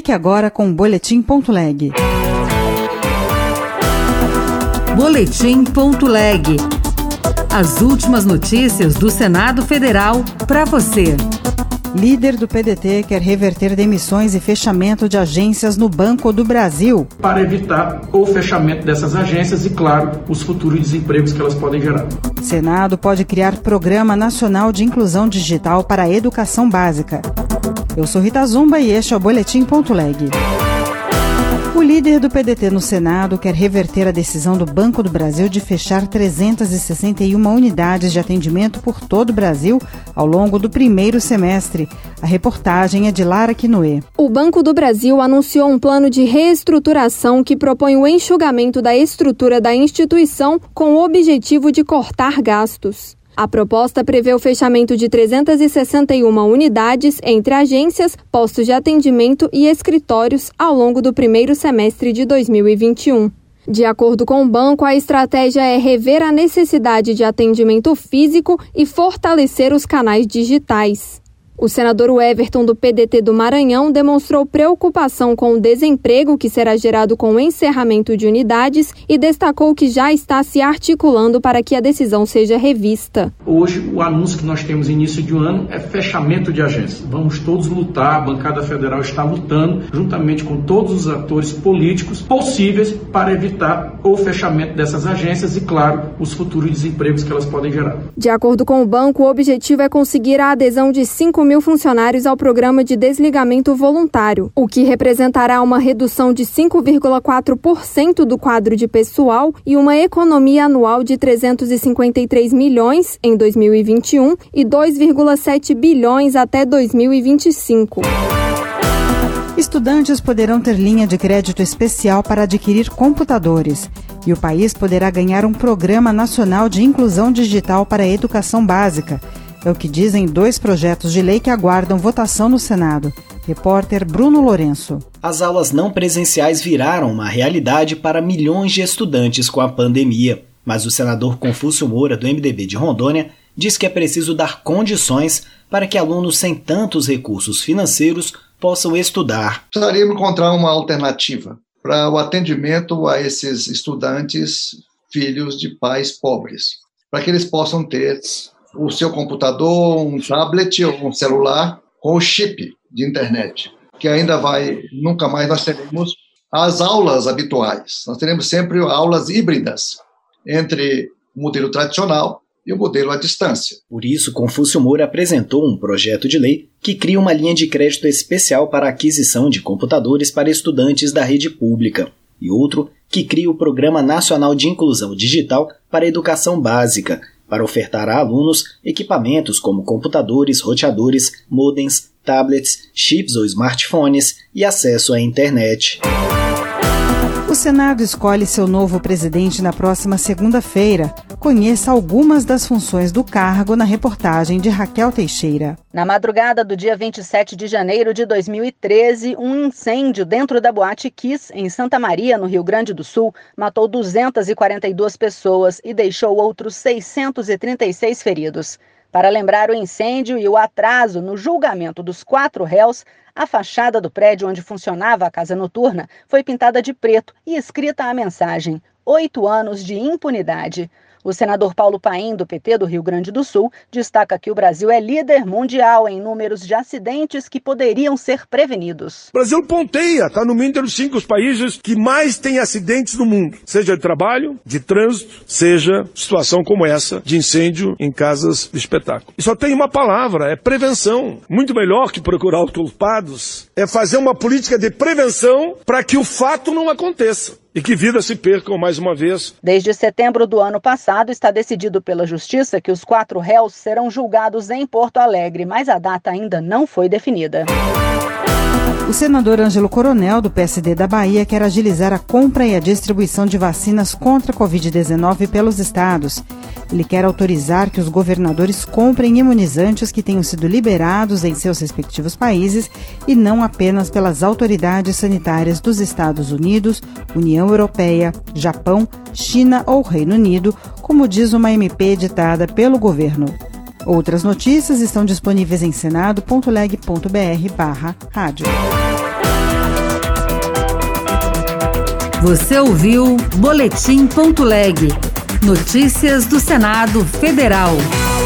Fique agora com o Boletim.leg. Boletim.leg. As últimas notícias do Senado Federal para você. Líder do PDT quer reverter demissões e fechamento de agências no Banco do Brasil. Para evitar o fechamento dessas agências e, claro, os futuros desempregos que elas podem gerar. Senado pode criar Programa Nacional de Inclusão Digital para a Educação Básica. Eu sou Rita Zumba e este é o Boletim.leg. O líder do PDT no Senado quer reverter a decisão do Banco do Brasil de fechar 361 unidades de atendimento por todo o Brasil ao longo do primeiro semestre. A reportagem é de Lara Quinoé. O Banco do Brasil anunciou um plano de reestruturação que propõe o enxugamento da estrutura da instituição com o objetivo de cortar gastos. A proposta prevê o fechamento de 361 unidades entre agências, postos de atendimento e escritórios ao longo do primeiro semestre de 2021. De acordo com o banco, a estratégia é rever a necessidade de atendimento físico e fortalecer os canais digitais. O senador Everton, do PDT do Maranhão, demonstrou preocupação com o desemprego que será gerado com o encerramento de unidades e destacou que já está se articulando para que a decisão seja revista. Hoje, o anúncio que nós temos início de um ano é fechamento de agências. Vamos todos lutar, a bancada federal está lutando, juntamente com todos os atores políticos possíveis, para evitar o fechamento dessas agências e, claro, os futuros desempregos que elas podem gerar. De acordo com o banco, o objetivo é conseguir a adesão de 5 mil funcionários ao programa de desligamento voluntário, o que representará uma redução de 5,4% do quadro de pessoal e uma economia anual de 353 milhões em 2021 e 2,7 bilhões até 2025. Estudantes poderão ter linha de crédito especial para adquirir computadores. E o país poderá ganhar um Programa Nacional de Inclusão Digital para a Educação Básica. É o que dizem 2 projetos de lei que aguardam votação no Senado. Repórter Bruno Lourenço. As aulas não presenciais viraram uma realidade para milhões de estudantes com a pandemia. Mas o senador Confúcio Moura, do MDB de Rondônia, diz que é preciso dar condições para que alunos sem tantos recursos financeiros possam estudar. Precisaríamos encontrar uma alternativa para o atendimento a esses estudantes, filhos de pais pobres, para que eles possam ter o seu computador, um tablet ou um celular com o chip de internet, que nunca mais nós teremos as aulas habituais. Nós teremos sempre aulas híbridas entre o modelo tradicional e o modelo à distância. Por isso, Confúcio Moura apresentou um projeto de lei que cria uma linha de crédito especial para a aquisição de computadores para estudantes da rede pública e outro que cria o Programa Nacional de Inclusão Digital para a Educação Básica, para ofertar a alunos equipamentos como computadores, roteadores, modems, tablets, chips ou smartphones e acesso à internet. O Senado escolhe seu novo presidente na próxima segunda-feira. Conheça algumas das funções do cargo na reportagem de Raquel Teixeira. Na madrugada do dia 27 de janeiro de 2013, um incêndio dentro da Boate Kiss, em Santa Maria, no Rio Grande do Sul, matou 242 pessoas e deixou outros 636 feridos. Para lembrar o incêndio e o atraso no julgamento dos 4 réus, a fachada do prédio onde funcionava a casa noturna foi pintada de preto e escrita a mensagem: 8 anos de impunidade. O senador Paulo Paim, do PT do Rio Grande do Sul, destaca que o Brasil é líder mundial em números de acidentes que poderiam ser prevenidos. O Brasil ponteia, está no meio dos 5 países que mais têm acidentes no mundo. Seja de trabalho, de trânsito, seja situação como essa, de incêndio em casas de espetáculo. E só tem uma palavra, é prevenção. Muito melhor que procurar os culpados, é fazer uma política de prevenção para que o fato não aconteça e que vidas se percam mais uma vez. Desde setembro do ano passado, está decidido pela Justiça que os 4 réus serão julgados em Porto Alegre, mas a data ainda não foi definida. O senador Ângelo Coronel, do PSD da Bahia, quer agilizar a compra e a distribuição de vacinas contra a Covid-19 pelos estados. Ele quer autorizar que os governadores comprem imunizantes que tenham sido liberados em seus respectivos países e não apenas pelas autoridades sanitárias dos Estados Unidos, União Europeia, Japão, China ou Reino Unido, como diz uma MP editada pelo governo. Outras notícias estão disponíveis em senado.leg.br/rádio. Você ouviu Boletim.leg. Notícias do Senado Federal.